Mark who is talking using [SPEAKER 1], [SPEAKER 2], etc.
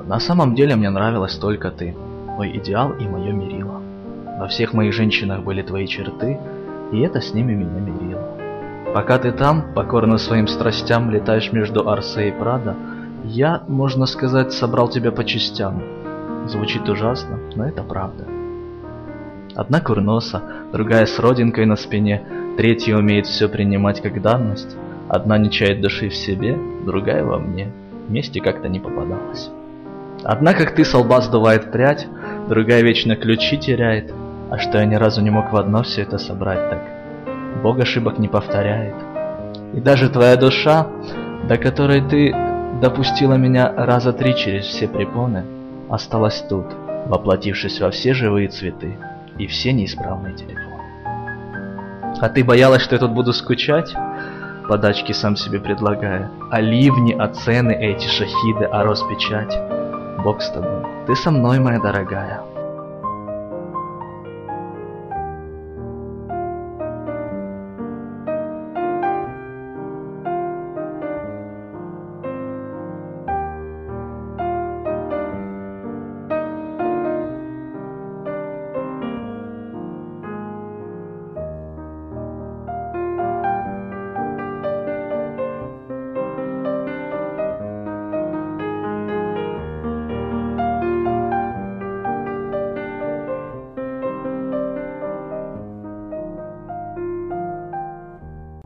[SPEAKER 1] На самом деле мне нравилась только ты, мой идеал и мое мерило. Во всех моих женщинах были твои черты, и это с ними меня мирило. Пока ты там, покорно своим страстям, летаешь между Арсе и Прадо, я, можно сказать, собрал тебя по частям. Звучит ужасно, но это правда. Одна курноса, другая с родинкой на спине, третья умеет все принимать как данность, одна не чает души в себе, другая во мне, вместе как-то не попадалась. Одна, как ты, со лба сдувает прядь, другая вечно ключи теряет, а что я ни разу не мог в одно все это собрать так. Бог ошибок не повторяет. И даже твоя душа, до которой ты допустила меня раза 3 через все препоны, осталась тут, воплотившись во все живые цветы и все неисправные телефоны. А ты боялась, что я тут буду скучать? Подачки сам себе предлагая. А ливни, а цены, эти шахиды, а Роспечать. Бог с тобой, ты со мной, моя дорогая.